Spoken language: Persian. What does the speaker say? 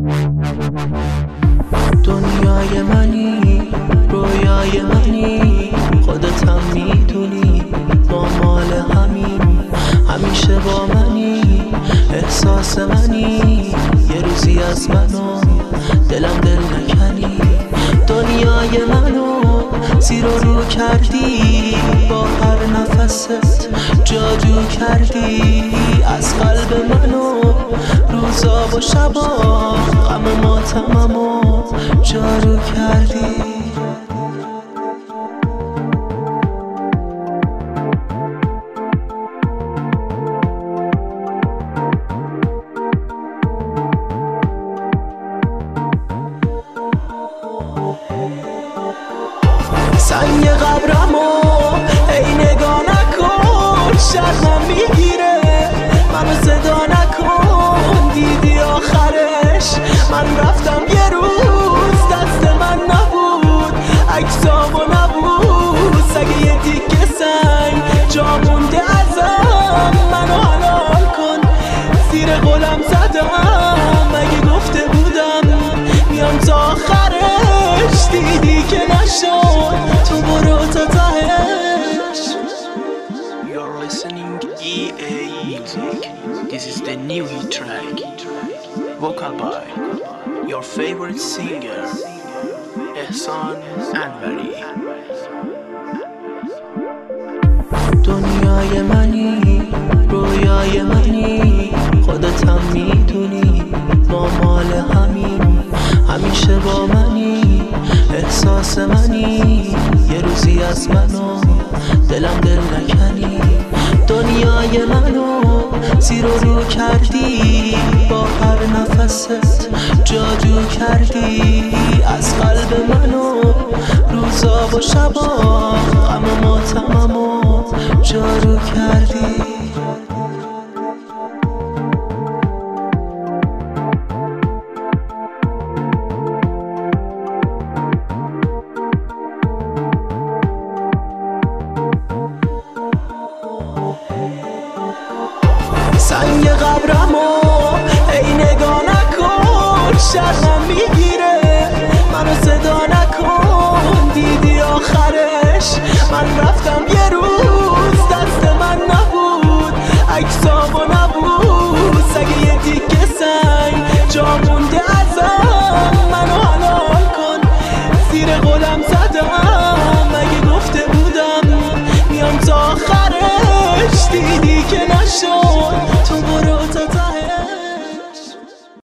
دنیای منی، رویای منی، خودت هم میدونی ما مال همین، همیشه با منی، احساس منی، یه روزی از منو دلم دل نکنی. دنیای منو زیر و رو کردی، با هر نفست جادو کردی، از قلب منو روزا و شبا غم و ماتممو جارو کردی. سنگ قبرمو ای نگاه نکن، شرمم میگیره منو صدا نکن. دیدی آخرش من رفتم، یه روز دست من نبود، عکسامو نبود، سگ یه تیکه سنگ جا مونده ازم. منو حلال کن، زیر قولم زدم، مگه گفته بودم میام تا آخرش؟ دیدی که نشد، تو برو تا تهش. You're listening EA Music. This is the new hit track, vocal by your favorite singer Ehsan Anwari. دنیای منی، رویای منی، خودت هم میدونی ما مال همین، همیشه با منی، احساس منی، یه روزی از منو دلم دل نکنی. دنیای منو زیر و رو کردی، با هر نفست جادو کردی، از قلب منو روزا و شبا غم و ماتممو جارو کردی. سنگ قبرمو ای نگاه نکن، شرمم میگیره منو صدا نکن. دیدی آخرش من رفتم، یه روز دست من نبود، عکسامو نبود، سگ یه تیکه سنگ جا مونده